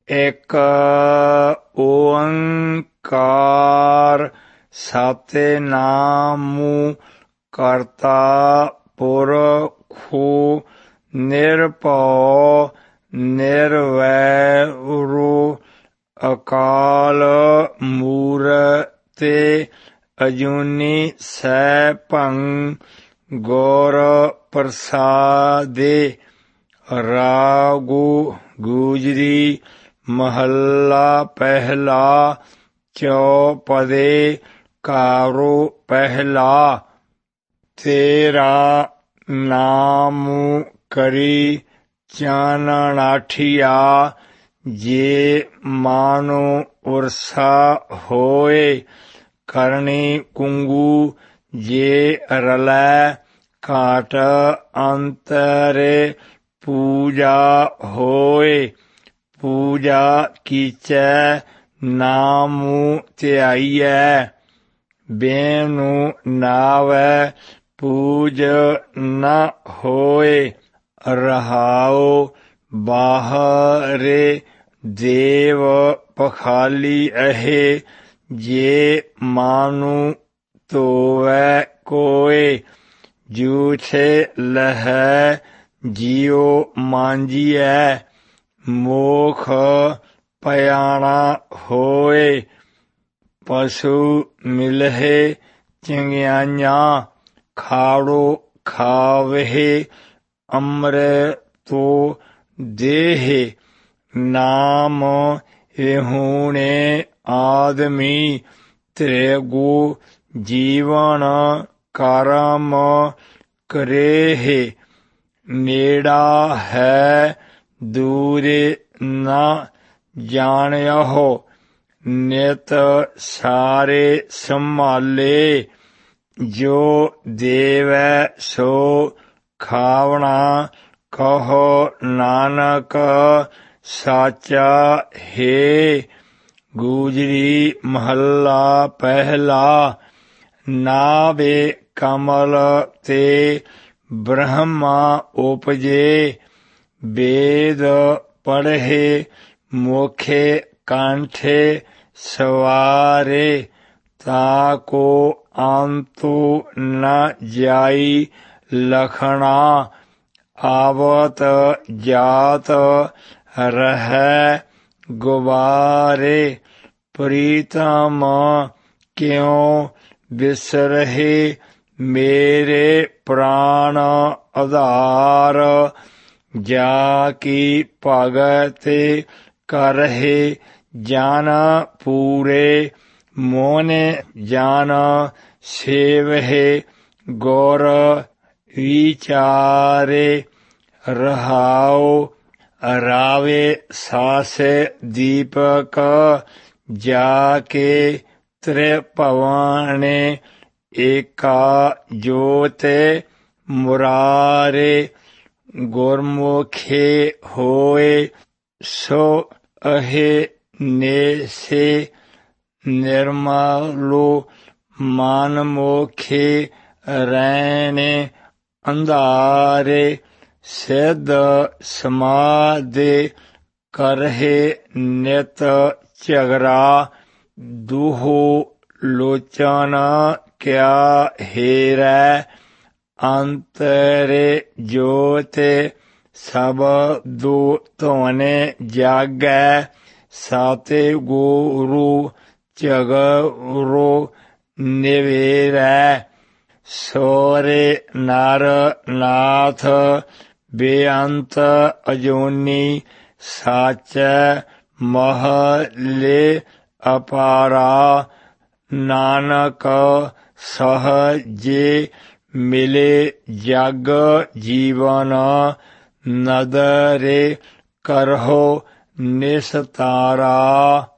ਇੱਕ ਓੰਕਾਰ ਸਤਿਨਾਮੁ ਕਰਤਾ ਪੁਰਖੁ ਨਿਰਭਉ ਨਿਰਵੈਰੁ ਅਕਾਲ ਮੂਰਤਿ ਅਜੂਨੀ ਸੈਭੰ ਗੁਰ ਪ੍ਰਸਾਦਿ। ਰਾਗੁ ਗੁਜਰੀ ਮਹੱਲਾ ਪਹਿਲਾ। ਚੌਪਦੇ ਘਾਰੋ ਪਹਿਲਾ। ਤੇਰਾ ਨਾਮੁ ਕਰੀ ਚਾਨਣਾਠੀਆ। ਜੇ ਮਾਨੋ ਉਰਸਾ ਹੋਏ ਕਰਨੀ ਕੁੰਗੂ। ਜੇ ਰਲੈ ਘਾਟ ਅੰਤਰੇ ਪੂਜਾ ਹੋਏ। ਪੂਜਾ ਕੀਚੈ ਨਾਮੁ ਧਿਆਈਐ। ਬੇਨੁ ਨਾਵੈ ਪੂਜ ਨ ਹੋਏ। ਰਹਾਉ ਬਾਹਰੇ ਦੇਵ ਪਖਾਲੀ ਅਹੇ। ਜੇ ਮਾਨੁ ਧੋਵੈ ਕੋਇ ਜੂਠੇ ਲਹੈ ਜਿਉ ਮਾਂਜੀਐ। ਮੋਖ ਭਿਆਣਾ ਹੋਏ ਪਸ਼ੂ ਮਿਲਹਿ ਚੰਗਿਆਈਆਂ। ਖਾੜੋ ਖਾਵਹਿ ਅੰਮ੍ਰਿਤੁ ਦੇਹਿ। ਨਾਮ ਵਿਹੂਣੇ ਆਦਮੀ ਤ੍ਰਿਗੁ ਜੀਵਨ ਕਰਮ ਕਰੇਹਿ। ਨੇੜਾ ਹੈ ਦੂਰਿ ਨ ਜਾਣਿਓਹੁ। ਨਿਤ ਸਾਰੇ ਸੰਭਾਲੇ। ਜੋ ਦੇਵੈ ਸੋ ਖਾਵਣਾ ਕਹੋ ਨਾਨਕ ਸਾਚਾ ਹੈ। ਗੁਜਰੀ ਮਹੱਲਾ ਪਹਿਲਾ। ਨਾਭੇ ਕਮਲ ਤੇ ਬ੍ਰਹਮਾ ਉਪਜੇ। ਵੇਦ ਪੜ੍ਹੇ ਮੋਖੇ ਕੰਠੇ ਸਵਾਰੇ। ਤਾਕੋ ਅੰਤੁ ਨ ਜਾਈ ਲਖਣਾ। ਆਵਤ ਜਾਤ ਰਹੈ ਗੁਬਾਰੇ। ਪ੍ਰੀਤਮ ਕਿਉ ਬਿਸਰਹਿ ਮੇਰੇ ਪ੍ਰਾਣ ਆਧਾਰ। ਜਾ ਕੀ ਭਗਤਿ ਕਰਹਿ ਜਨ ਪੂਰੇ। ਮੋਨ ਜਨ ਸੇਵਹਿ ਗੁਰ ਵਿਚਾਰੇ। ਰਹਾਉ ਰਾਵੇ ਸਾਸ ਦੀਪਕ। ਜਾ ਕੇ ਤ੍ਰਿਭੁਵਨੇ ਏਕਾ ਜੋਤਿ ਮੁਰਾਰੇ। ਗੁਰਮੁਖੇ ਹੋਏ ਸੋ ਅਹੇ ਨੇਸੇ। ਨਿਰਮਲੁ ਮਨ ਮੋਖੇ ਰੈਣੇ ਅੰਧਾਰੇ। ਸਿੱਧ ਸਮਾਧਿ ਕਰਹਿ ਨਿਤ ਝਗਰਾ। ਦੂਹੂ ਲੋਚਨ ਕਿਆ ਹੇਰੈ। ਅੰਤਰੇ ਜੋਤਿ ਸਬਦੁ ਧੁਨੇ ਜਾਗੈ। ਸਤਿਗੁਰੂ ਝਗਰੁ ਨਿਵੇਰੈ। ਸੋਰੇ ਨਰ ਨਾਥ ਬੇਅੰਤ ਅਜੂਨੀ। ਸਾਚੈ ਮਹਲੇ ਅਪਾਰਾ। ਨਾਨਕ ਸਹਜੇ ਮਿਲੇ ਜਗ ਜੀਵਨ। ਨਦਰੇ ਕਰਹੁ ਨਿਸਤਾਰਾ।